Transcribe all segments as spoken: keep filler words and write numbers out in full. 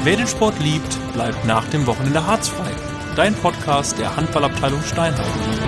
Wer den Sport liebt, bleibt nach dem Wochenende harzfrei. Dein Podcast der Handballabteilung Steinheim.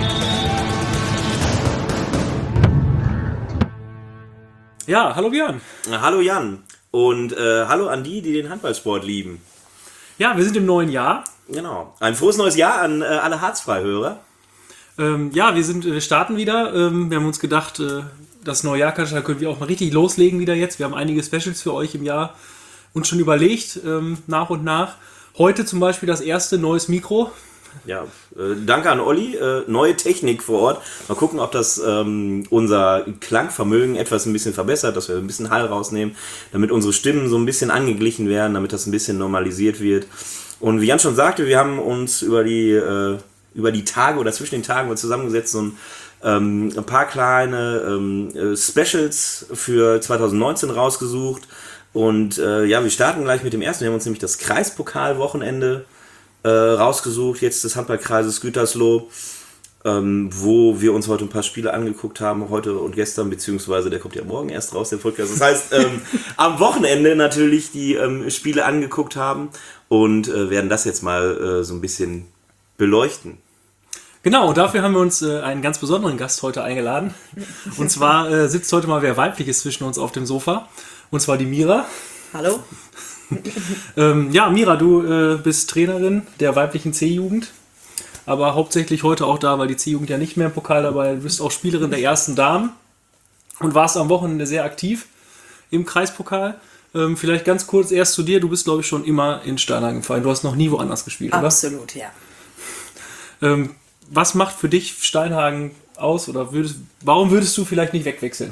Ja, hallo Björn. Hallo Jan und äh, hallo an die, die den Handballsport lieben. Ja, wir sind im neuen Jahr. Genau. Ein frohes neues Jahr an äh, alle Harzfrei-Hörer. Ähm, ja, wir, sind, wir starten wieder. Ähm, wir haben uns gedacht, äh, das neue Jahr da können wir auch mal richtig loslegen wieder jetzt. Wir haben einige Specials für euch im Jahr uns schon überlegt, ähm, nach und nach. Heute zum Beispiel das erste neues Mikro. Ja, äh, danke an Olli. Äh, neue Technik vor Ort. Mal gucken, ob das ähm, unser Klangvermögen etwas ein bisschen verbessert, dass wir ein bisschen Hall rausnehmen, damit unsere Stimmen so ein bisschen angeglichen werden, damit das ein bisschen normalisiert wird. Und wie Jan schon sagte, wir haben uns über die, äh, über die Tage oder zwischen den Tagen mal zusammengesetzt und ähm, ein paar kleine ähm, Specials für zwanzig neunzehn rausgesucht. Und äh, ja, wir starten gleich mit dem ersten. Wir haben uns nämlich das Kreispokalwochenende äh, rausgesucht, jetzt des Handballkreises Gütersloh, ähm, wo wir uns heute ein paar Spiele angeguckt haben, heute und gestern, beziehungsweise der kommt ja morgen erst raus, der Podcast. Das heißt, ähm, am Wochenende natürlich die ähm, Spiele angeguckt haben und äh, werden das jetzt mal äh, so ein bisschen beleuchten. Genau, dafür haben wir uns äh, einen ganz besonderen Gast heute eingeladen. Und zwar äh, sitzt heute mal wer Weibliches zwischen uns auf dem Sofa. Und zwar die Mira. Hallo. ähm, ja, Mira, du äh, bist Trainerin der weiblichen C-Jugend. Aber hauptsächlich heute auch da, weil die C-Jugend ja nicht mehr im Pokal dabei ist. Du bist auch Spielerin der ersten Damen. Und warst am Wochenende sehr aktiv im Kreispokal. Ähm, vielleicht ganz kurz erst zu dir. Du bist, glaube ich, schon immer in Steinhagen gefallen. Du hast noch nie woanders gespielt, oder? Absolut, ja. Ähm, was macht für dich Steinhagen aus? Oder würdest, warum würdest du vielleicht nicht wegwechseln?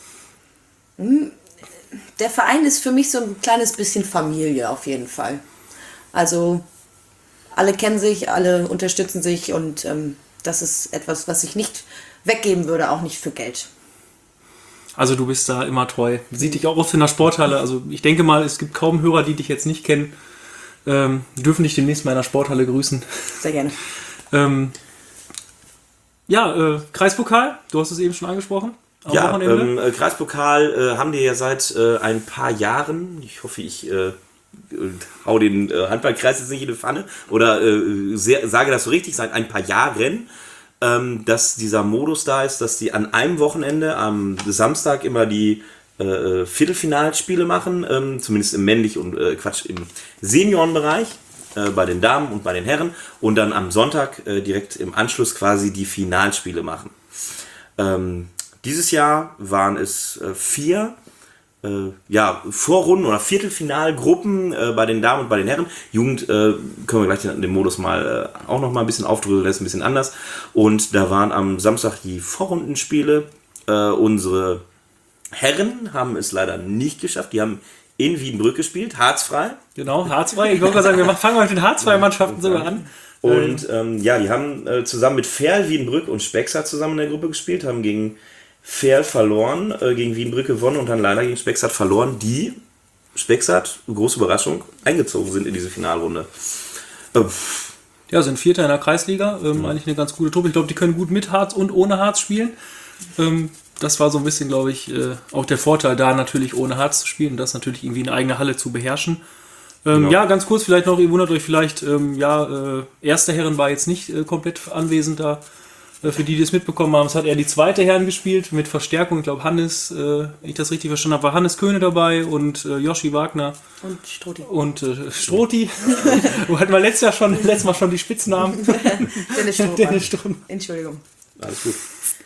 Der Verein ist für mich so ein kleines bisschen Familie auf jeden Fall. Also alle kennen sich, alle unterstützen sich und ähm, das ist etwas, was ich nicht weggeben würde, auch nicht für Geld. Also du bist da immer treu. Sieht dich auch oft in der Sporthalle. Also ich denke mal, es gibt kaum Hörer, die dich jetzt nicht kennen. Ähm, die dürfen dich demnächst mal in der Sporthalle grüßen. Sehr gerne. ähm, ja, äh, Kreispokal, du hast es eben schon angesprochen. Am Ja, Wochenende. ähm, Kreispokal äh, haben wir ja seit äh, ein paar Jahren. Ich hoffe, ich äh, hau den äh, Handballkreis jetzt nicht in die Pfanne oder äh, sehr, sage das so richtig, seit ein paar Jahren, ähm, dass dieser Modus da ist, dass die an einem Wochenende am Samstag immer die äh, Viertelfinalspiele machen, ähm, zumindest im männlich und äh, Quatsch, im Seniorenbereich, äh, bei den Damen und bei den Herren, und dann am Sonntag äh, direkt im Anschluss quasi die Finalspiele machen. Ähm, Dieses Jahr waren es äh, vier äh, ja, Vorrunden- oder Viertelfinalgruppen äh, bei den Damen und bei den Herren. Jugend äh, können wir gleich den, den Modus mal äh, auch noch mal ein bisschen aufdröseln, das ist ein bisschen anders. Und da waren am Samstag die Vorrundenspiele. Äh, unsere Herren haben es leider nicht geschafft. Die haben in Wiedenbrück gespielt, harzfrei. Genau, harzfrei. Ich wollte gerade sagen, wir fangen mal mit den harzfreien-Mannschaften sogar an. Und ähm, ja, die haben äh, zusammen mit Ferl, Wiedenbrück und Spexart zusammen in der Gruppe gespielt, haben gegen Ferl verloren, äh, gegen Wiedenbrück gewonnen und dann leider gegen Spexart verloren, die Spexart, große Überraschung, eingezogen sind in diese Finalrunde. Äh, Ja, sind Vierter in der Kreisliga. Ähm, eigentlich eine ganz gute Truppe. Ich glaube, die können gut mit Harz und ohne Harz spielen. Ähm, das war so ein bisschen, glaube ich, äh, auch der Vorteil, da natürlich ohne Harz zu spielen und das natürlich irgendwie eine eigene Halle zu beherrschen. Ähm, Genau. Ja, ganz kurz vielleicht noch, ihr wundert euch vielleicht, ähm, ja, äh, erste Herren war jetzt nicht äh, komplett anwesend da. Äh, für die, die es mitbekommen haben, es hat eher die zweite Herren gespielt mit Verstärkung. Ich glaube, Hannes, äh, wenn ich das richtig verstanden habe, war Hannes Köhne dabei und äh, Joshi Wagner. Und Stroti. Und äh, Stroti. Wir hatten wir letztes Jahr schon, letztes Mal schon die Spitznamen. Dennis Strohmann. Dennis Strohmann. Entschuldigung. alles gut.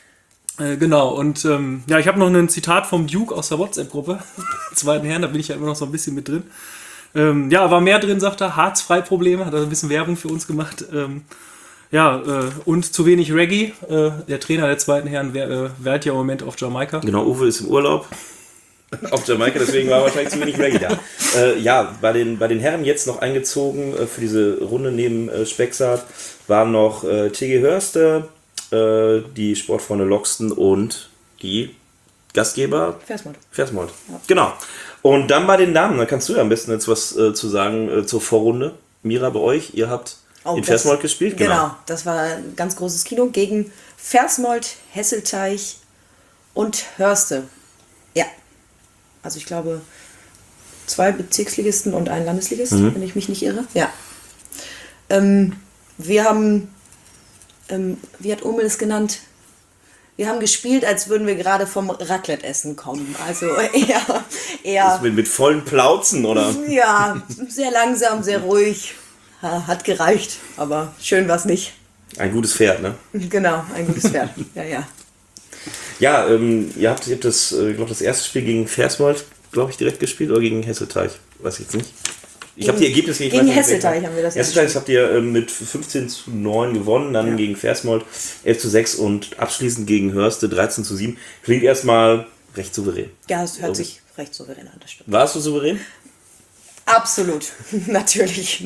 Äh, genau, und ähm, ja, ich habe noch ein Zitat vom Duke aus der WhatsApp-Gruppe. Zweiten Herren, da bin ich ja immer noch so ein bisschen mit drin. Ähm, ja, war mehr drin, sagt er. Harzfrei-Probleme, hat er ein bisschen Werbung für uns gemacht. Ähm, ja, äh, und zu wenig Reggae. Äh, der Trainer der zweiten Herren wär, äh, wählt ja im Moment auf Jamaika. Genau, Uwe ist im Urlaub auf Jamaika, deswegen war wahrscheinlich zu wenig Reggae da. Äh, ja, bei den, bei den Herren jetzt noch eingezogen äh, für diese Runde neben äh, Spexart waren noch äh, T G Hörste, äh, die Sportfreunde Loxton und die Gastgeber Versmold. Versmold. Ja. Genau. Und dann bei den Damen, da kannst du ja am besten jetzt was äh, zu sagen äh, zur Vorrunde. Mira, bei euch, ihr habt Oh, in Versmold gespielt? Genau. genau, das war ein ganz großes Kino gegen Versmold, Hesselteich und Hörste. Ja, also ich glaube, zwei Bezirksligisten und ein Landesligist, mhm. wenn ich mich nicht irre. Ja. Ähm, wir haben, ähm, wie hat Omel es genannt? Wir haben gespielt, als würden wir gerade vom Raclette-Essen kommen. Also eher... eher mit, mit vollen Plauzen, oder? Ja, sehr langsam, sehr ruhig. Hat gereicht, aber schön war es nicht. Ein gutes Pferd, ne? Genau, ein gutes Pferd. Ja, ja. Ja, ähm, ihr habt, ihr habt das, äh, ich glaube, das erste Spiel gegen Versmold, glaube ich, direkt gespielt oder gegen Hesselteich? Weiß ich jetzt nicht. Ich habe die Ergebnisse gegen Hesselteich haben wir das Hesselteich habt ihr ähm, mit fünfzehn zu neun gewonnen, dann ja. gegen Versmold elf zu sechs und abschließend gegen Hörste dreizehn zu sieben. Klingt erstmal recht souverän. Ja, es hört also, sich recht souverän an, das stimmt. Warst du souverän? Absolut, natürlich.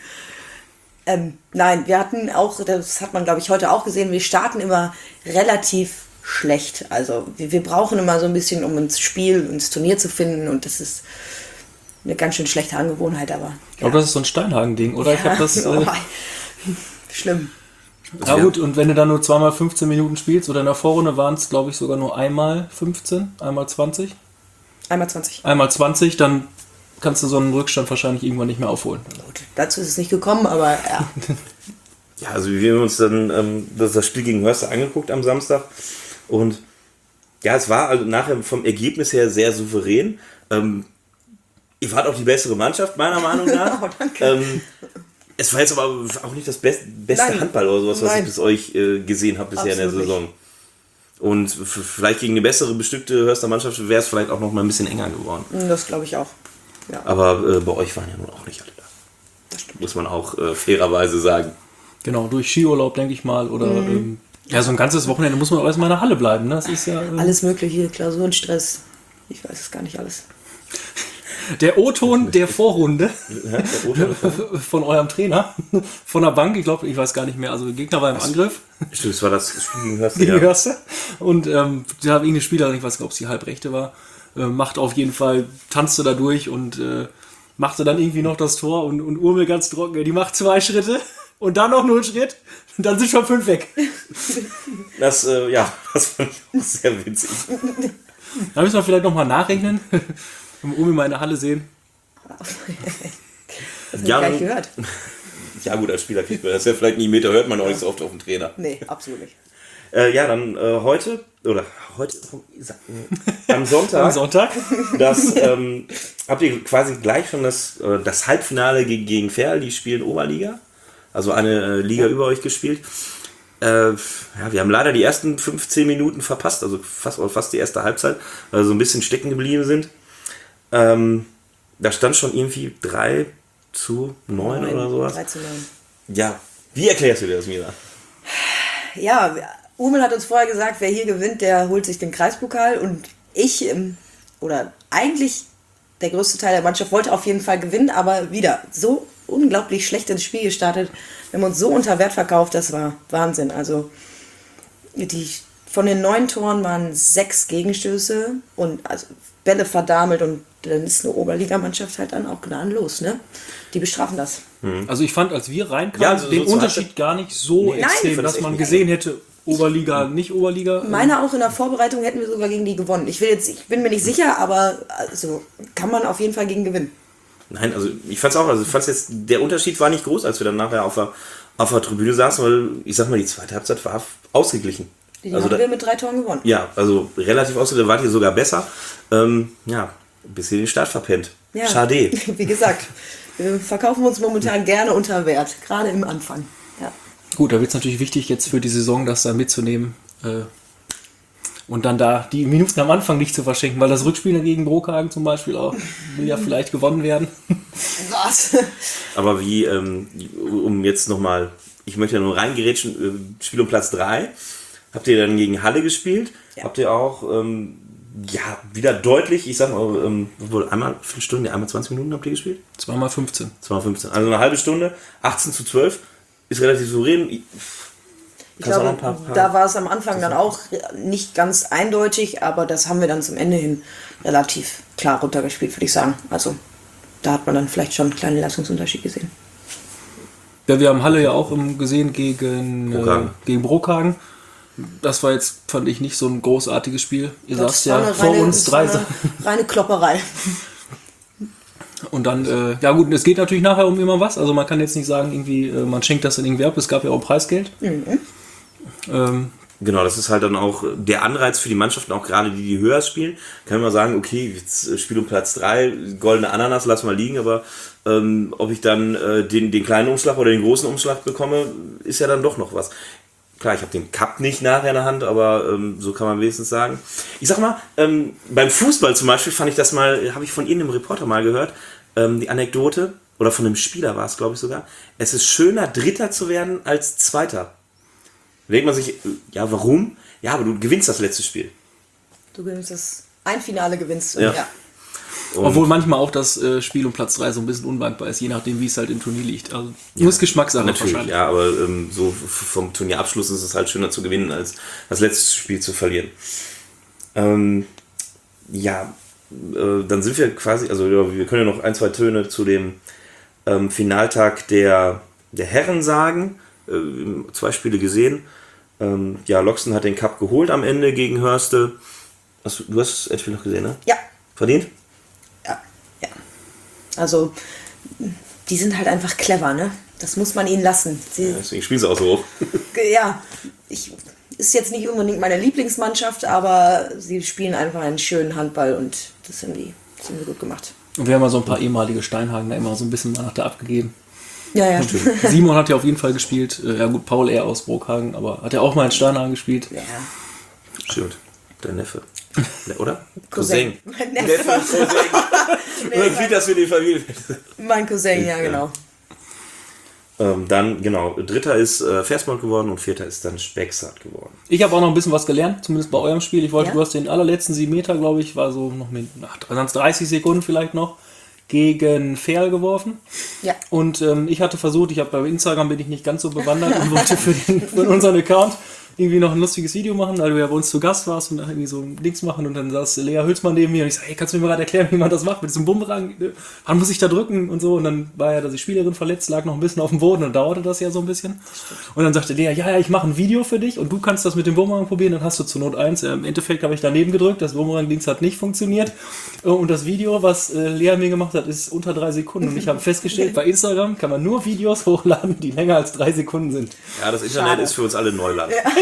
ähm, nein, wir hatten auch, das hat man glaube ich heute auch gesehen, wir starten immer relativ schlecht. Also wir, wir brauchen immer so ein bisschen, um ins Spiel, ins Turnier zu finden und das ist eine ganz schön schlechte Angewohnheit, aber... Ich glaube, ja. das ist so ein Steinhagen-Ding, oder? Ja, ich habe das... Oh, Äh, schlimm. Ja gut, und wenn du dann nur zweimal fünfzehn Minuten spielst, oder in der Vorrunde waren es, glaube ich, sogar nur einmal fünfzehn, einmal zwanzig. Einmal zwanzig. Einmal zwanzig, dann kannst du so einen Rückstand wahrscheinlich irgendwann nicht mehr aufholen. Gut, dazu ist es nicht gekommen, aber ja. Ja, also wir haben uns dann ähm, das, das Spiel gegen Hörste angeguckt am Samstag und ja, es war also nachher vom Ergebnis her sehr souverän. Ähm, ihr wart auch die bessere Mannschaft, meiner Meinung nach. Oh, danke. Ähm, es war jetzt aber auch nicht das best, beste Nein. Handball oder sowas, was Nein. ich bis euch äh, gesehen habe bisher Absolut in der Saison. Nicht. Und f- vielleicht gegen eine bessere bestückte Hörster Mannschaft wäre es vielleicht auch noch mal ein bisschen enger geworden. Das glaube ich auch. Ja. Aber äh, bei euch waren ja nun auch nicht alle da. Das stimmt. Muss man auch äh, fairerweise sagen. Genau, durch Skiurlaub, denke ich mal. Oder mhm. ähm, ja, so ein ganzes Wochenende muss man auch erstmal in der Halle bleiben. Ne? Das ist ja, ähm, alles mögliche, Klausurenstress. Ich weiß es gar nicht alles. Der O-Ton der Vorrunde ja, der O-Ton von eurem Trainer, von der Bank, ich glaube, ich weiß gar nicht mehr, also der Gegner war im Was? Angriff. Stimmt, das war das Spiel gegen Hörste. Gegen Hörste. Und ähm, da hat irgendeine Spielerin, ich weiß nicht, ob es die Halbrechte war, äh, macht auf jeden Fall, tanzte da durch und äh, machte dann irgendwie noch das Tor und, und Urmel ganz trocken, die macht zwei Schritte und dann noch nur einen Schritt und dann sind schon fünf weg. Das, äh, ja, das fand ich auch sehr witzig. Da müssen wir vielleicht nochmal nachrechnen. Wenn wir Urmel mal in der Halle sehen. Das habe ich gar nicht gehört. Ja gut, als Spieler kriegt man das ja vielleicht nie mit, da hört man auch nicht so oft auf den Trainer. Nee, absolut nicht. Äh, ja, dann äh, heute, oder heute, äh, am Sonntag, am Sonntag. Das, ähm, habt ihr quasi gleich schon das, äh, das Halbfinale gegen, gegen Ferl, die spielen Oberliga, also eine äh, Liga ja. über euch gespielt. Äh, ja, wir haben leider die ersten fünfzehn Minuten verpasst, also fast, fast die erste Halbzeit, weil wir so ein bisschen stecken geblieben sind. Ähm, da stand schon irgendwie drei zu neun oder sowas. drei zu neun. Ja, wie erklärst du dir das, Mira? Ja, Urmel hat uns vorher gesagt, wer hier gewinnt, der holt sich den Kreispokal und ich, oder eigentlich der größte Teil der Mannschaft wollte auf jeden Fall gewinnen, aber wieder so unglaublich schlecht ins Spiel gestartet. Wir haben uns so unter Wert verkauft, das war Wahnsinn. Also die, von den neun Toren waren sechs Gegenstöße und also Bälle verdamelt und dann ist eine Oberligamannschaft halt dann auch gnadenlos, ne? Die bestrafen das. Also ich fand, als wir reinkamen, ja, also den so Unterschied gar nicht so nee, extrem, nein, dass man gesehen hätte, Oberliga, nicht Oberliga. Meine auch in der Vorbereitung hätten wir sogar gegen die gewonnen. Ich will jetzt, ich bin mir nicht sicher, aber also kann man auf jeden Fall gegen gewinnen. Nein, also ich fand's auch, also ich fand's jetzt, der Unterschied war nicht groß, als wir dann nachher auf der, auf der Tribüne saßen, weil ich sag mal, die zweite Halbzeit war ausgeglichen. Die also haben da, wir mit drei Toren gewonnen. Ja, also relativ ausgeglichen, wart ihr sogar besser. Ähm, ja, ein bisschen den Start verpennt. Ja, schade. Wie gesagt, wir verkaufen uns momentan gerne unter Wert, gerade im Anfang. Ja. Gut, da wird es natürlich wichtig, jetzt für die Saison das dann mitzunehmen äh, und dann da die Minuten am Anfang nicht zu verschenken, weil das Rückspiel gegen Brockhagen zum Beispiel auch will ja vielleicht gewonnen werden. Was? Aber wie, ähm, um jetzt nochmal, ich möchte ja nur reingerätschen, äh, Spiel um Platz drei. Habt ihr dann gegen Halle gespielt? Ja. Habt ihr auch, ähm, ja, wieder deutlich, ich sag mal, ähm, wohl einmal Viertelstunde, einmal zwanzig Minuten habt ihr gespielt? Zweimal fünfzehn. Zweimal fünfzehn. Also eine halbe Stunde, achtzehn zu zwölf, ist relativ souverän. Ich glaube, ein paar, paar da war es am Anfang dann auch nicht ganz eindeutig, aber das haben wir dann zum Ende hin relativ klar runtergespielt, würde ich sagen. Also da hat man dann vielleicht schon einen kleinen Leistungsunterschied gesehen. Ja, wir haben Halle ja auch gesehen gegen Brockhagen. Äh, gegen Brockhagen. Das war jetzt, fand ich, nicht so ein großartiges Spiel. Ihr saßt ja vor reine, uns drei. Eine reine Klopperei. Und dann, äh, ja gut, es geht natürlich nachher um immer was. Also man kann jetzt nicht sagen, irgendwie, äh, man schenkt das dann irgendwie ab. Es gab ja auch Preisgeld. Mhm. Ähm, Genau, das ist halt dann auch der Anreiz für die Mannschaften, auch gerade die, die höher spielen. Kann man sagen, okay, jetzt Spiel um Platz drei, goldene Ananas, lass mal liegen, aber ähm, ob ich dann äh, den, den kleinen Umschlag oder den großen Umschlag bekomme, ist ja dann doch noch was. Klar, ich habe den Cup nicht nachher in der Hand, aber ähm, so kann man wenigstens sagen. Ich sag mal, ähm, beim Fußball zum Beispiel fand ich das mal, habe ich von irgendeinem Reporter mal gehört, ähm, die Anekdote, oder von einem Spieler war es, glaube ich sogar, es ist schöner, Dritter zu werden als Zweiter. Da denkt man sich, ja, warum? Ja, aber du gewinnst das letzte Spiel. Du gewinnst das, ein Finale gewinnst. Ja. ja. Obwohl manchmal auch das äh, Spiel um Platz drei so ein bisschen unwankbar ist, je nachdem, wie es halt im Turnier liegt. Also ja, nur Geschmackssache natürlich, wahrscheinlich. Ja, aber ähm, so f- vom Turnierabschluss ist es halt schöner zu gewinnen, als das letzte Spiel zu verlieren. Ähm, ja, äh, dann sind wir quasi, also ja, wir können ja noch ein, zwei Töne zu dem ähm, Finaltag der, der Herren sagen. Äh, zwei Spiele gesehen. Ähm, ja, Loxton hat den Cup geholt am Ende gegen Hörste. Hast du, du hast das Endspiel noch gesehen, ne? Ja. Verdient? Ja, ja. Also, die sind halt einfach clever, ne? Das muss man ihnen lassen. Sie, Ja, deswegen spielen sie auch so hoch. ja, ich, ist jetzt nicht unbedingt meine Lieblingsmannschaft, aber sie spielen einfach einen schönen Handball und das haben die, das haben die gut gemacht. Und wir haben mal so ein paar ehemalige Steinhagener immer so ein bisschen nach da abgegeben. Ja, ja. Simon hat ja auf jeden Fall gespielt. Äh, Ja gut, Paul eher aus Brookhagen, aber hat ja auch mal in Steinhagen gespielt. Ja. Stimmt. Der Neffe. Ne, oder? Cousin. Cousin. Mein Neffe. Cousin. Man sieht das für die Familie. Mein Cousin, ja, Ja. genau. Ähm, dann, genau, dritter ist äh, Versmold geworden und vierter ist dann Spexart geworden. Ich habe auch noch ein bisschen was gelernt, zumindest bei eurem Spiel. Ich wollte, Ja. du hast den allerletzten sieben Meter, glaube ich, war so noch mit ach, dreißig Sekunden vielleicht noch, gegen Ferl geworfen. Ja. Und ähm, ich hatte versucht, ich habe bei Instagram bin ich nicht ganz so bewandert und wollte für, den, für unseren Account irgendwie noch ein lustiges Video machen, weil du ja bei uns zu Gast warst und da irgendwie so Dings machen und dann saß Lea Hülsmann neben mir und ich sag, hey, kannst du mir mal gerade erklären, wie man das macht mit diesem Bumerang? Wann muss ich da drücken und so? Und dann war ja, dass die Spielerin verletzt, lag noch ein bisschen auf dem Boden und dauerte das ja so ein bisschen. Und dann sagte Lea, ja, ja, ich mache ein Video für dich und du kannst das mit dem Bumerang probieren, dann hast du zur Not eins. Im Endeffekt habe ich daneben gedrückt, das Bumerang-Dings hat nicht funktioniert und das Video, was Lea mir gemacht hat, ist unter drei Sekunden und ich habe festgestellt, bei Instagram kann man nur Videos hochladen, die länger als drei Sekunden sind. Ja, das Internet Schade. ist für uns alle Neuland. Ja.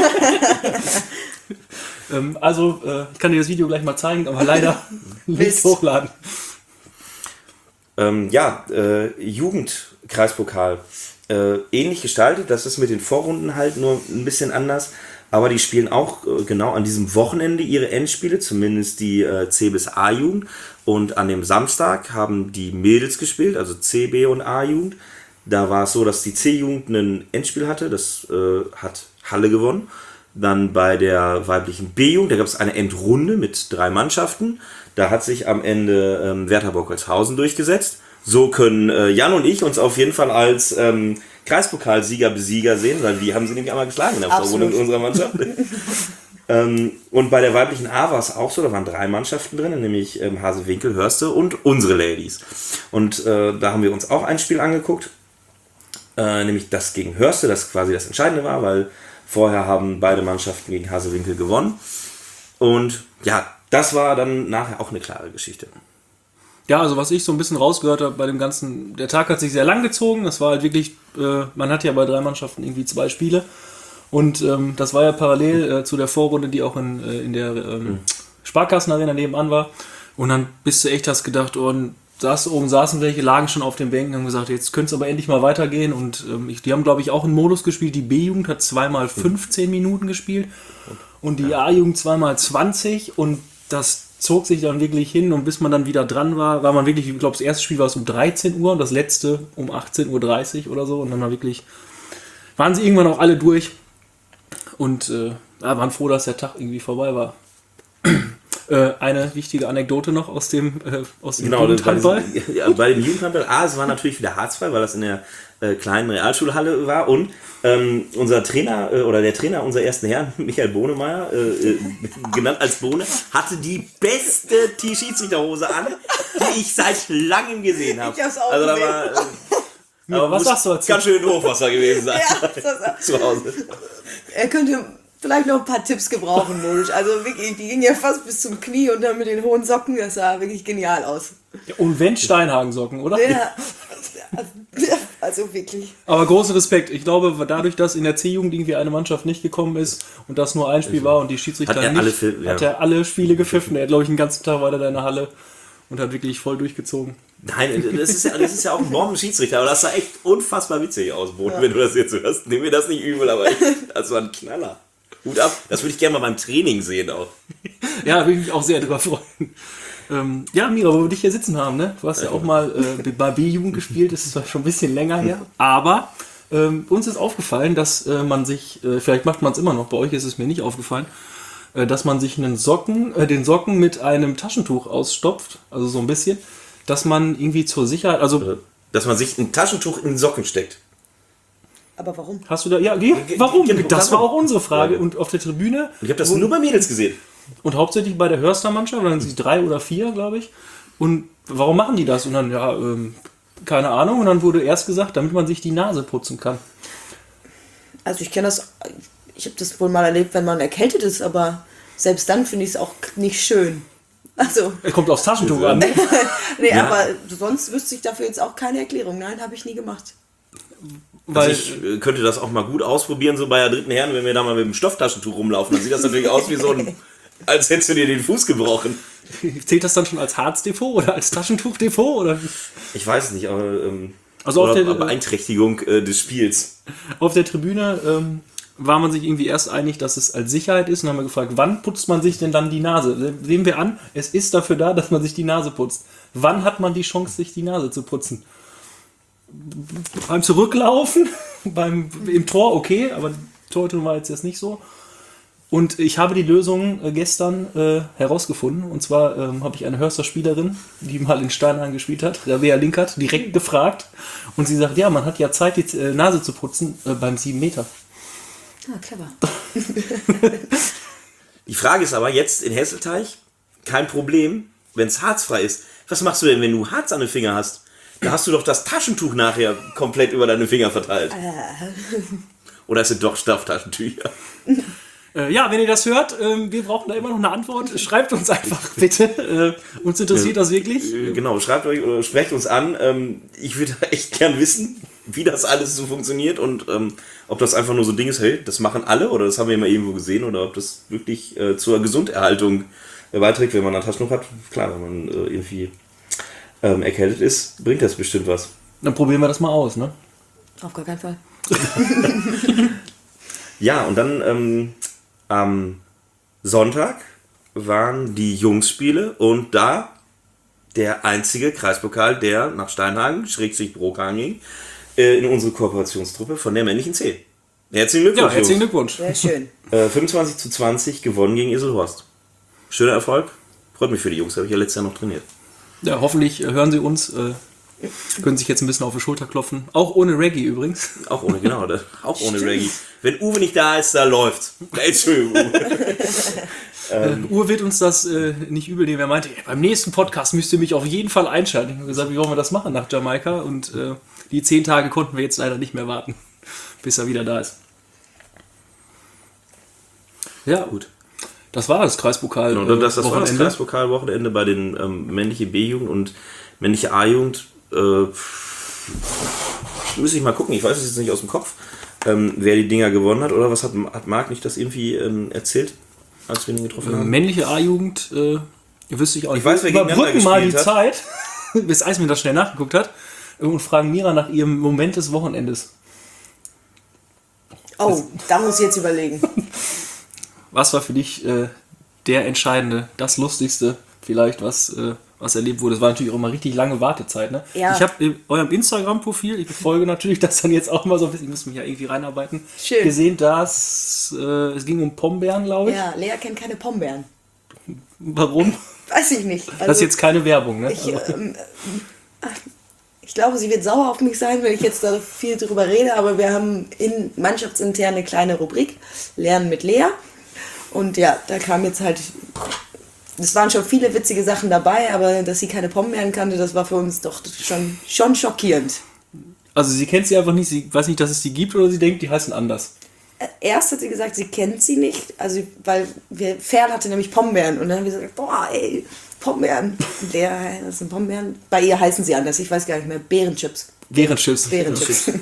ähm, also, äh, ich kann dir das Video gleich mal zeigen, aber leider nicht Mist. hochladen. Ähm, ja, äh, Jugendkreispokal. Äh, ähnlich gestaltet, das ist mit den Vorrunden halt nur ein bisschen anders, aber die spielen auch äh, genau an diesem Wochenende ihre Endspiele, zumindest die äh, C bis A-Jugend, und an dem Samstag haben die Mädels gespielt, also C, B und A-Jugend. Da war es so, dass die C-Jugend ein Endspiel hatte, das äh, hat Halle gewonnen. Dann bei der weiblichen B-Jugend, da gab es eine Endrunde mit drei Mannschaften. Da hat sich am Ende ähm, Werther Bockelshausen durchgesetzt. So können äh, Jan und ich uns auf jeden Fall als ähm, Kreispokalsieger, Besieger sehen, weil die haben sie nämlich einmal geschlagen in der Vorrunde mit unserer Mannschaft. ähm, und bei der weiblichen A war es auch so, da waren drei Mannschaften drin, nämlich ähm, Hasewinkel, Hörste und unsere Ladies. Und äh, da haben wir uns auch ein Spiel angeguckt, äh, nämlich das gegen Hörste, das quasi das Entscheidende war, weil vorher haben beide Mannschaften gegen Hasewinkel gewonnen. Und ja, das war dann nachher auch eine klare Geschichte. Ja, also was ich so ein bisschen rausgehört habe bei dem Ganzen, der Tag hat sich sehr lang gezogen. Das war halt wirklich, äh, man hat ja bei drei Mannschaften irgendwie zwei Spiele. Und ähm, das war ja parallel äh, zu der Vorrunde, die auch in, äh, in der ähm, mhm. Sparkassenarena nebenan war. Und dann bist du echt, hast gedacht, oh, und saß oben saßen welche, lagen schon auf den Bänken und haben gesagt, jetzt könnte es aber endlich mal weitergehen. Und ähm, ich, die haben, glaube ich, auch einen Modus gespielt. Die B-Jugend hat zweimal fünfzehn Minuten gespielt und die A-Jugend zweimal zwanzig. Und das zog sich dann wirklich hin. Und bis man dann wieder dran war, war man wirklich, ich glaube, das erste Spiel war es um dreizehn Uhr und das letzte um achtzehn Uhr dreißig oder so. Und dann war wirklich, waren sie irgendwann auch alle durch. Und äh, ja, waren froh, dass der Tag irgendwie vorbei war. Eine wichtige Anekdote noch aus dem, äh, aus dem genau, Jugendhandball. Bei, diesem, ja, bei dem Jugendhandball, A, es war natürlich wieder harzfrei, weil das in der äh, kleinen Realschulhalle war und ähm, unser Trainer äh, oder der Trainer unserer ersten Herren, Michael Bohnemeyer, äh, äh, genannt als Bohne, hatte die beste T-Schiedsrichterhose an, die ich seit langem gesehen habe. Ich hab's auch also da gesehen. war, äh, Aber was sagst du dazu? Ganz schön Hochwasser gewesen sein Ja, das, zu Hause. er könnte vielleicht noch ein paar Tipps gebrauchen, modisch. Also wirklich, die ging ja fast bis zum Knie und dann mit den hohen Socken, das sah wirklich genial aus. Ja, und wenn Steinhagen-Socken, oder? Ja, also wirklich. Aber großen Respekt. Ich glaube, dadurch, dass in der C-Jugend irgendwie eine Mannschaft nicht gekommen ist und das nur ein Spiel war und die Schiedsrichter Hat er nicht, alle Fil- ja. hat er alle Spiele gepfiffen. Er hat, glaube ich, den ganzen Tag weiter in der Halle und hat wirklich voll durchgezogen. Nein, das ist ja, das ist ja auch ein Bomben-Schiedsrichter, aber das sah echt unfassbar witzig aus, Boden, ja. Wenn du das jetzt hörst. Nimm mir das nicht übel, aber echt, das war ein Knaller. Hut ab, das würde ich gerne mal beim Training sehen auch. Ja, da würde ich mich auch sehr drüber freuen. Ähm, ja, Mira, wo wir dich hier sitzen haben, ne? Du hast ja auch mal äh, bei B-Jugend gespielt, das ist zwar schon ein bisschen länger her, aber ähm, uns ist aufgefallen, dass äh, man sich, äh, vielleicht macht man es immer noch, bei euch ist es mir nicht aufgefallen, äh, dass man sich einen Socken, äh, den Socken mit einem Taschentuch ausstopft, also so ein bisschen, dass man irgendwie zur Sicherheit, also... Dass man sich ein Taschentuch in den Socken steckt. Aber warum? Hast du da, ja, ja warum? Das war auch unsere Frage. Und auf der Tribüne... Ich habe das nur bei Mädels gesehen. Und hauptsächlich bei der Hörster-Mannschaft, dann sind sie drei oder vier, glaube ich. Und warum machen die das? Und dann, ja, ähm, keine Ahnung. Und dann wurde erst gesagt, damit man sich die Nase putzen kann. Also ich kenne das, ich habe das wohl mal erlebt, wenn man erkältet ist, aber selbst dann finde ich es auch nicht schön. Also. Es kommt aufs Taschentuch an. Nee, Ja. aber sonst wüsste ich dafür jetzt auch keine Erklärung. Nein, habe ich nie gemacht. Weil also ich äh, könnte das auch mal gut ausprobieren, so bei der dritten Herren, wenn wir da mal mit dem Stofftaschentuch rumlaufen. Dann sieht das natürlich aus wie so ein, als hättest du dir den Fuß gebrochen. Zählt das dann schon als Harzdepot oder als Taschentuchdepot? Oder? Ich weiß es nicht, aber, ähm, also auf oder der Beeinträchtigung äh, des Spiels. Auf der Tribüne ähm, war man sich irgendwie erst einig, dass es als Sicherheit ist. Und haben wir gefragt, wann putzt man sich denn dann die Nase? Sehen wir an, es ist dafür da, dass man sich die Nase putzt. Wann hat man die Chance, sich die Nase zu putzen? Beim Zurücklaufen, beim, im Tor okay, aber Torhüter war jetzt nicht so. Und ich habe die Lösung äh, gestern äh, herausgefunden. Und zwar ähm, habe ich eine Hörster Spielerin, die mal in Steinhagen gespielt hat, Rabea Linkert, direkt gefragt. Und sie sagt, ja, man hat ja Zeit, die äh, Nase zu putzen äh, beim sieben Meter. Ah, clever. Die Frage ist aber jetzt in Hesselteich kein Problem, wenn es harzfrei ist. Was machst du denn, wenn du Harz an den Finger hast? Da hast du doch das Taschentuch nachher komplett über deine Finger verteilt. Oder sind doch Stofftaschentücher? Äh, ja, wenn ihr das hört, äh, wir brauchen da immer noch eine Antwort. Schreibt uns einfach bitte. Äh, uns interessiert ja, das wirklich. Äh, genau, schreibt euch oder sprecht uns an. Ähm, ich würde echt gern wissen, wie das alles so funktioniert und ähm, ob das einfach nur so ein Ding ist, hey, das machen alle oder das haben wir immer irgendwo gesehen oder ob das wirklich äh, zur Gesunderhaltung äh, beiträgt, wenn man ein Taschentuch hat. Klar, wenn man äh, irgendwie ähm, erkältet ist, bringt das bestimmt was. Dann probieren wir das mal aus, ne? Auf gar keinen Fall. Ja, und dann ähm, am Sonntag waren die Jungsspiele und da der einzige Kreispokal, der nach Steinhagen, Schrägstrich Brockhagen ging, äh, in unsere Kooperationstruppe von der männlichen C. Herzlichen Glückwunsch. Ja, herzlichen Glückwunsch. Sehr schön. Äh, fünfundzwanzig zu zwanzig gewonnen gegen Iselhorst. Schöner Erfolg. Freut mich für die Jungs, habe ich ja letztes Jahr noch trainiert. Ja, hoffentlich äh, hören sie uns. Äh, können sich jetzt ein bisschen auf die Schulter klopfen. Auch ohne Reggae übrigens. Auch ohne, genau, da, auch ohne Reggae. Wenn Uwe nicht da ist, da läuft's. Entschuldigung. ähm, Uwe wird uns das äh, nicht übel nehmen. Er meinte, ey, beim nächsten Podcast müsst ihr mich auf jeden Fall einschalten. Ich habe gesagt, wie wollen wir das machen nach Jamaika? Und äh, die zehn Tage konnten wir jetzt leider nicht mehr warten, bis er wieder da ist. Ja, gut. Das war das Kreispokal. Genau, das, das war das Wochenende. Kreispokal-Wochenende bei den ähm, männliche B-Jugend und männliche A-Jugend. Äh, müsste ich mal gucken, ich weiß es jetzt nicht aus dem Kopf, ähm, wer die Dinger gewonnen hat oder was hat, hat Marc nicht das irgendwie ähm, erzählt, als wir ihn getroffen haben? Männliche A-Jugend, äh, wüsste ich auch nicht. Ich weiß, wer gegeneinander Überbrücken mal die gespielt Zeit, bis Eismann das schnell nachgeguckt hat, und fragen Mira nach ihrem Moment des Wochenendes. Oh, da muss ich jetzt überlegen. Was war für dich äh, der entscheidende, das Lustigste vielleicht, was, äh, was erlebt wurde? Es war natürlich auch immer richtig lange Wartezeit. Ne? Ja. Ich habe in eurem Instagram-Profil, ich befolge natürlich das dann jetzt auch mal so ein bisschen, ich muss mich ja irgendwie reinarbeiten, Schön. gesehen, dass äh, es ging um Pombeeren, glaube ich. Ja, Lea kennt keine Pombeeren. Warum? Weiß ich nicht. Also, das ist jetzt keine Werbung, ne? Ich, ähm, äh, ich glaube, sie wird sauer auf mich sein, wenn ich jetzt da viel drüber rede, aber wir haben in mannschaftsintern eine kleine Rubrik, Lernen mit Lea. Und ja, da kam jetzt halt, es waren schon viele witzige Sachen dabei, aber dass sie keine Pombeeren kannte, das war für uns doch schon, schon schockierend. Also sie kennt sie einfach nicht, sie weiß nicht, dass es die gibt oder sie denkt, die heißen anders. erst hat sie gesagt, sie kennt sie nicht, also weil wir, Ferl hatte nämlich Pombeeren und dann haben wir gesagt, boah, ey, Pombeeren. Der, das sind Pombeeren. Bei ihr heißen sie anders, ich weiß gar nicht mehr. Beerenchips. Beerenchips. Beerenchips.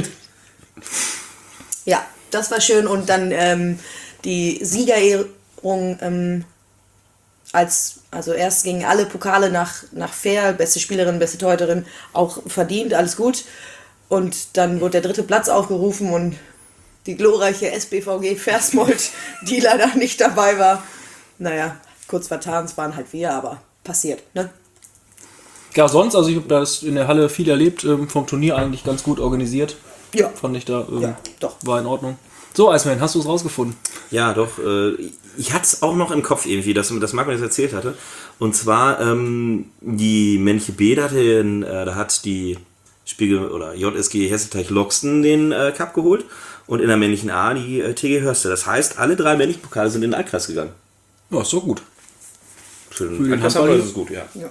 Ja, das war schön und dann ähm, die Siegerehrung ähm, als, also erst gingen alle Pokale nach, nach Ferl, beste Spielerin, beste Torhüterin, auch verdient, alles gut. Und dann wurde der dritte Platz aufgerufen und die glorreiche S B V G Versmold, die leider nicht dabei war. Naja, kurz vertan, es waren halt wir, aber passiert, ne? Ja, sonst, also ich habe das in der Halle viel erlebt, ähm, vom Turnier eigentlich ganz gut organisiert. Ja. Fand ich da, ähm, Ja, doch. war in Ordnung. So, Iceman, hast du es rausgefunden? Ja, doch. Äh, ich hatte es auch noch im Kopf irgendwie, dass, dass Marc mir das erzählt hatte. Und zwar ähm, die männliche B, da, hatte, äh, da hat die Spiegel oder J S G Hesselteich Loxton den äh, Cup geholt. Und in der männlichen A die äh, T G Hörste. Das heißt, alle drei männlichen Pokale sind in den Altkreis gegangen. Ja, ist so gut. Für den, Für den Altkreis Handball ist es gut, ja. Ja.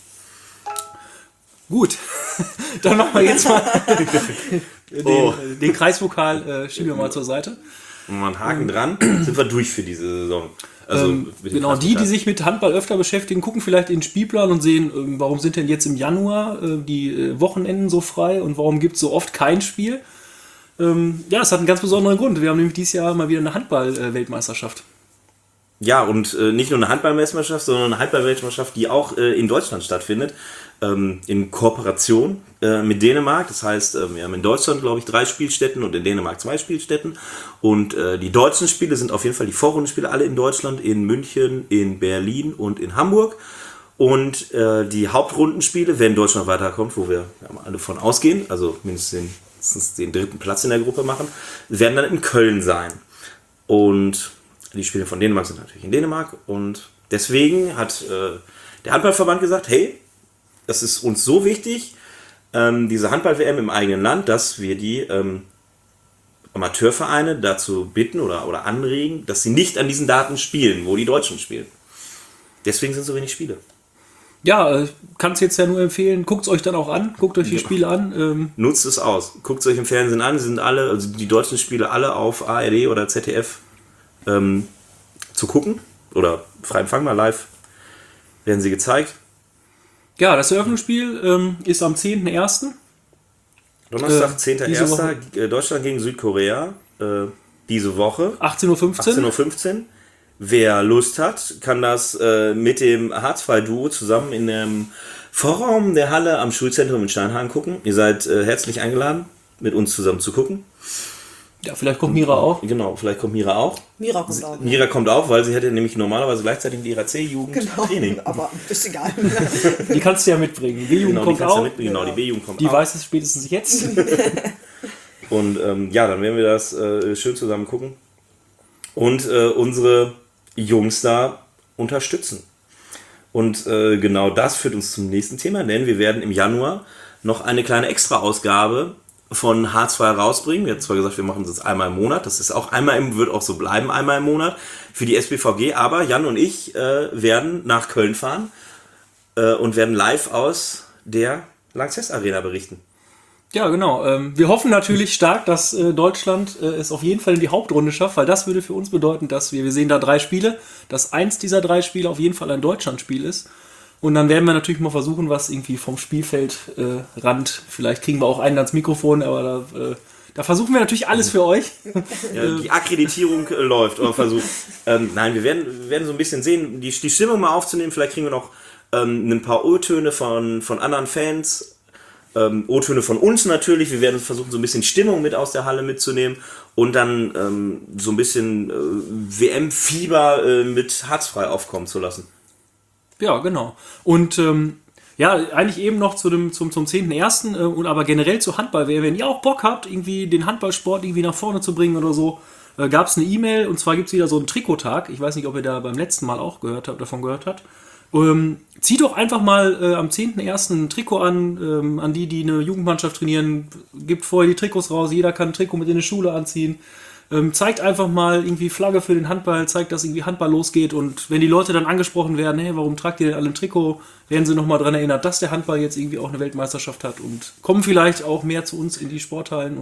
Gut, dann machen wir jetzt mal den, Oh. den Kreispokal, äh, schieben wir mal zur Seite. Und mal einen Haken dran, sind wir durch für diese Saison. Also Ähm, mit dem genau, die, die Kreispokal. sich mit Handball öfter beschäftigen, gucken vielleicht in den Spielplan und sehen, ähm, warum sind denn jetzt im Januar äh, die äh, Wochenenden so frei und warum gibt es so oft kein Spiel. Ähm, ja, es hat einen ganz besonderen Grund. Wir haben nämlich dieses Jahr mal wieder eine Handball-Weltmeisterschaft. Ja, und äh, nicht nur eine Handball-Weltmeisterschaft, sondern eine Handball-Weltmeisterschaft, die auch äh, in Deutschland stattfindet, ähm, in Kooperation äh, mit Dänemark. Das heißt, äh, wir haben in Deutschland, glaube ich, drei Spielstätten und in Dänemark zwei Spielstätten. Und äh, die deutschen Spiele sind auf jeden Fall die Vorrundenspiele alle in Deutschland, in München, in Berlin und in Hamburg. Und äh, die Hauptrundenspiele, wenn Deutschland weiterkommt, wo wir ja, alle von ausgehen, also mindestens den, den dritten Platz in der Gruppe machen, werden dann in Köln sein. Und die Spiele von Dänemark sind natürlich in Dänemark und deswegen hat äh, der Handballverband gesagt, hey, das ist uns so wichtig, ähm, diese Handball-W M im eigenen Land, dass wir die ähm, Amateurvereine dazu bitten oder, oder anregen, dass sie nicht an diesen Daten spielen, wo die Deutschen spielen. Deswegen sind so wenig Spiele. Ja, kann es jetzt ja nur empfehlen, guckt es euch dann auch an, guckt euch die Spiele an. Ähm, Nutzt es aus. Guckt es euch im Fernsehen an, sie sind alle, also die deutschen Spiele alle auf A R D oder Z D F ähm, zu gucken oder frei empfangbar live werden sie gezeigt. ja, das Eröffnungsspiel ähm, ist am zehnten ersten Donnerstag, Äh, zehnter diese erster Äh, Deutschland gegen Südkorea. Äh, diese Woche. achtzehn Uhr fünfzehn. achtzehn Uhr fünfzehn. Wer Lust hat, kann das äh, mit dem Harzfrei-Duo zusammen in dem Vorraum der Halle am Schulzentrum in Steinhagen gucken. Ihr seid äh, herzlich eingeladen, mit uns zusammen zu gucken. Ja, vielleicht kommt Mira auch. Genau, vielleicht kommt Mira auch. Mira kommt auch. Mira kommt auch, weil sie hätte nämlich normalerweise gleichzeitig mit ihrer C-Jugend Genau, Training. aber ist egal. Die kannst du ja mitbringen. Die B-Jugend Genau, die kommt kannst du auch. mit, genau, die B-Jugend kommt Die auch. weiß es spätestens jetzt. Und ähm, ja, dann werden wir das äh, schön zusammen gucken und äh, unsere Jungs da unterstützen. Und äh, genau das führt uns zum nächsten Thema, denn wir werden im Januar noch eine kleine Extra-Ausgabe von Hartz zwei rausbringen. Wir haben zwar gesagt, wir machen das einmal im Monat, das ist auch einmal im, wird auch so bleiben, einmal im Monat für die S B V G, aber Jan und ich äh, werden nach Köln fahren äh, und werden live aus der Lanxess Arena berichten. Ja, genau. Ähm, wir hoffen natürlich stark, dass äh, Deutschland äh, es auf jeden Fall in die Hauptrunde schafft, weil das würde für uns bedeuten, dass wir, wir sehen da drei Spiele, dass eins dieser drei Spiele auf jeden Fall ein Deutschlandspiel ist. Und dann werden wir natürlich mal versuchen, was irgendwie vom Spielfeldrand, äh, Rand, vielleicht kriegen wir auch einen ans Mikrofon, aber da, äh, da versuchen wir natürlich alles für euch. Ja, die Akkreditierung äh, läuft, oder versucht. Ähm, nein, wir werden, wir werden so ein bisschen sehen, die, die Stimmung mal aufzunehmen. Vielleicht kriegen wir noch ähm, ein paar O-Töne von, von anderen Fans. Ähm, O-Töne von uns natürlich. Wir werden versuchen, so ein bisschen Stimmung mit aus der Halle mitzunehmen und dann ähm, so ein bisschen äh, W M-Fieber äh, mit Harzfrei aufkommen zu lassen. Ja, genau. Und ähm, ja, eigentlich eben noch zu dem, zum, zum zehnten ersten Äh, und aber generell zu Handball. Wenn ihr auch Bock habt, irgendwie den Handballsport irgendwie nach vorne zu bringen oder so, äh, gab es eine E-Mail und zwar gibt es wieder so einen Trikottag. Ich weiß nicht, ob ihr da beim letzten Mal auch gehört habt, davon gehört habt. Ähm, zieht doch einfach mal äh, am zehnten ersten ein Trikot an, ähm, an die, die eine Jugendmannschaft trainieren. Gibt vorher die Trikots raus, jeder kann ein Trikot mit in die Schule anziehen. Ähm, zeigt einfach mal irgendwie Flagge für den Handball, zeigt, dass irgendwie Handball losgeht und wenn die Leute dann angesprochen werden, hey, warum tragt ihr denn alle ein Trikot, werden sie nochmal daran erinnert, dass der Handball jetzt irgendwie auch eine Weltmeisterschaft hat und kommen vielleicht auch mehr zu uns in die Sporthallen und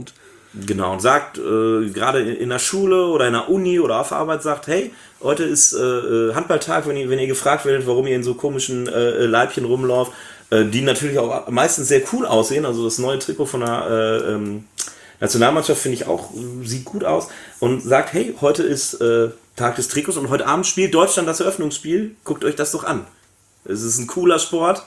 Genau, und sagt, äh, gerade in, in der Schule oder in der Uni oder auf Arbeit sagt, hey, heute ist äh, Handballtag, wenn ihr, wenn ihr gefragt werdet, warum ihr in so komischen äh, Leibchen rumlauft, äh, die natürlich auch meistens sehr cool aussehen. Also das neue Trikot von der äh, ähm, Nationalmannschaft finde ich auch, sieht gut aus. Und sagt, hey, heute ist äh, Tag des Trikots und heute Abend spielt Deutschland das Eröffnungsspiel. Guckt euch das doch an. Es ist ein cooler Sport.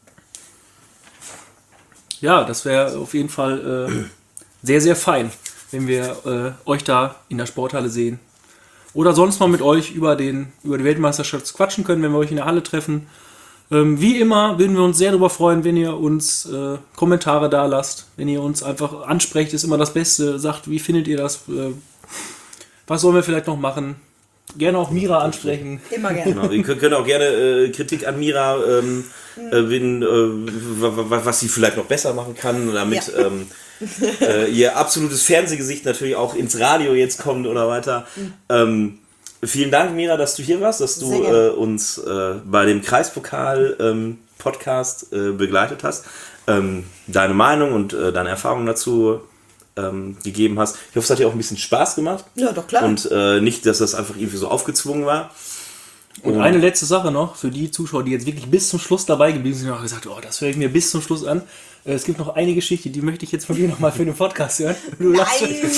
Ja, das wäre auf jeden Fall äh, sehr, sehr fein, wenn wir äh, euch da in der Sporthalle sehen. Oder sonst mal mit euch über, den, über die Weltmeisterschaft quatschen können, wenn wir euch in der Halle treffen. Ähm, wie immer würden wir uns sehr darüber freuen, wenn ihr uns äh, Kommentare da lasst, wenn ihr uns einfach ansprecht, ist immer das Beste. Sagt, wie findet ihr das? Äh, was sollen wir vielleicht noch machen? Gerne auch Mira ansprechen. Immer gerne. Genau, ihr könnt, könnt auch gerne äh, Kritik an Mira, ähm, äh, wenn, äh, was sie vielleicht noch besser machen kann, damit Ja. ähm, äh, ihr absolutes Fernsehgesicht natürlich auch ins Radio jetzt kommt oder weiter. Mhm. Ähm, vielen Dank, Mira, dass du hier warst, dass du äh, uns äh, bei dem Kreispokal-Podcast ähm, äh, begleitet hast, ähm, deine Meinung und äh, deine Erfahrungen dazu ähm, gegeben hast. Ich hoffe, es hat dir auch ein bisschen Spaß gemacht. Ja, doch klar. Und äh, nicht, dass das einfach irgendwie so aufgezwungen war. Und oh. eine letzte Sache noch, für die Zuschauer, die jetzt wirklich bis zum Schluss dabei geblieben sind, haben gesagt, oh, das höre ich mir bis zum Schluss an. Es gibt noch eine Geschichte, die möchte ich jetzt von dir nochmal für den Podcast hören. Du, Nein!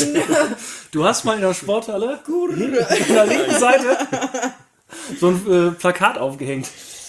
du hast mal in der Sporthalle an der linken Seite so ein äh, Plakat aufgehängt.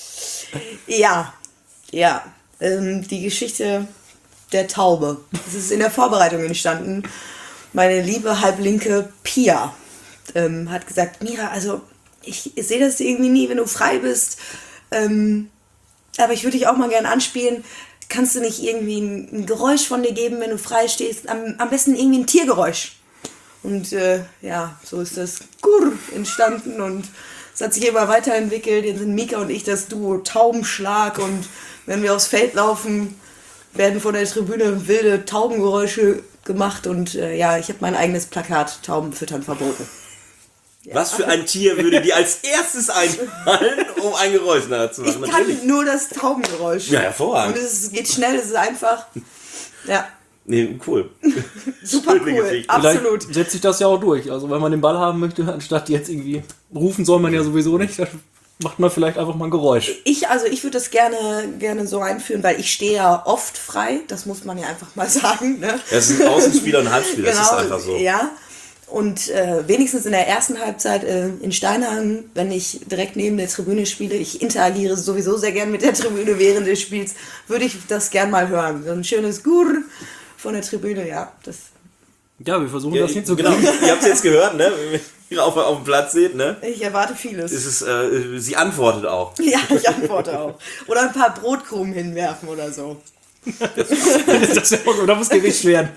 Ja, ja. Ähm, die Geschichte der Taube. Das ist in der Vorbereitung entstanden. Meine liebe halblinke Pia ähm, hat gesagt, Mira, also ich sehe das irgendwie nie, wenn du frei bist. Ähm, aber ich würde dich auch mal gerne anspielen. Kannst du nicht irgendwie ein, ein Geräusch von dir geben, wenn du frei stehst? Am, am besten irgendwie ein Tiergeräusch. Und äh, ja, so ist das Gurr entstanden und es hat sich immer weiterentwickelt. Jetzt sind Mika und ich das Duo Taubenschlag und wenn wir aufs Feld laufen, werden von der Tribüne wilde Taubengeräusche gemacht und äh, ja, ich habe mein eigenes Plakat Tauben füttern verboten. Ja. Was für ein Tier würde dir als erstes einfallen, um ein Geräusch nachzumachen? Ich kann Natürlich. nur das Taubengeräusch. Ja, hervorragend. Und es geht schnell, es ist einfach. Ja. Nee, cool. Super Schöne cool, Geschichte. absolut. Vielleicht setzt sich das ja auch durch. Also wenn man den Ball haben möchte, anstatt jetzt irgendwie rufen soll man ja sowieso nicht, dann macht man vielleicht einfach mal ein Geräusch. Ich, also ich würde das gerne, gerne so einführen, weil ich stehe ja oft frei, das muss man ja einfach mal sagen. Ne? Das ist ein Außenspieler und ein Halbspieler, Genau, das ist einfach so. Ja. Und äh, wenigstens in der ersten Halbzeit äh, in Steinhagen, wenn ich direkt neben der Tribüne spiele, ich interagiere sowieso sehr gern mit der Tribüne während des Spiels, würde ich das gern mal hören. So ein schönes Gurr von der Tribüne, ja. Das ja, wir versuchen Ja, das hinzukriegen. genau, ihr habt es jetzt gehört, ne? Wenn ihr auf, auf dem Platz seht, ne? Ich erwarte vieles. Ist es, äh, sie antwortet auch. Ja, ich antworte auch. Oder ein paar Brotkrumen hinwerfen oder so. das ist ja, oder muss gewischt werden.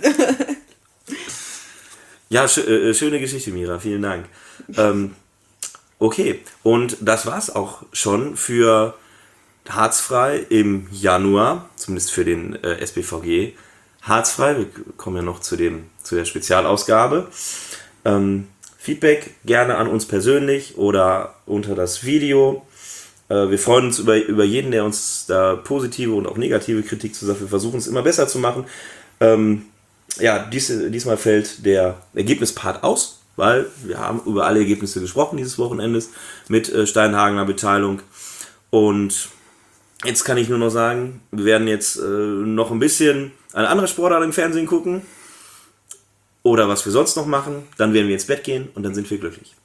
Ja, sch äh, schöne Geschichte, Mira. Vielen Dank. Ähm, okay, und das war's auch schon für Harzfrei im Januar, zumindest für den äh, S B V G Harzfrei. Wir kommen ja noch zu, dem, zu der Spezialausgabe. Ähm, Feedback gerne an uns persönlich oder unter das Video. Äh, wir freuen uns über, über jeden, der uns da positive und auch negative Kritik zu sagt. Wir versuchen es immer besser zu machen. Ähm, Ja, dies, diesmal fällt der Ergebnispart aus, weil wir haben über alle Ergebnisse gesprochen dieses Wochenendes mit äh, Steinhagener Beteiligung. Und jetzt kann ich nur noch sagen, wir werden jetzt äh, noch ein bisschen eine andere Sportart im Fernsehen gucken oder was wir sonst noch machen. Dann werden wir ins Bett gehen und dann sind wir glücklich.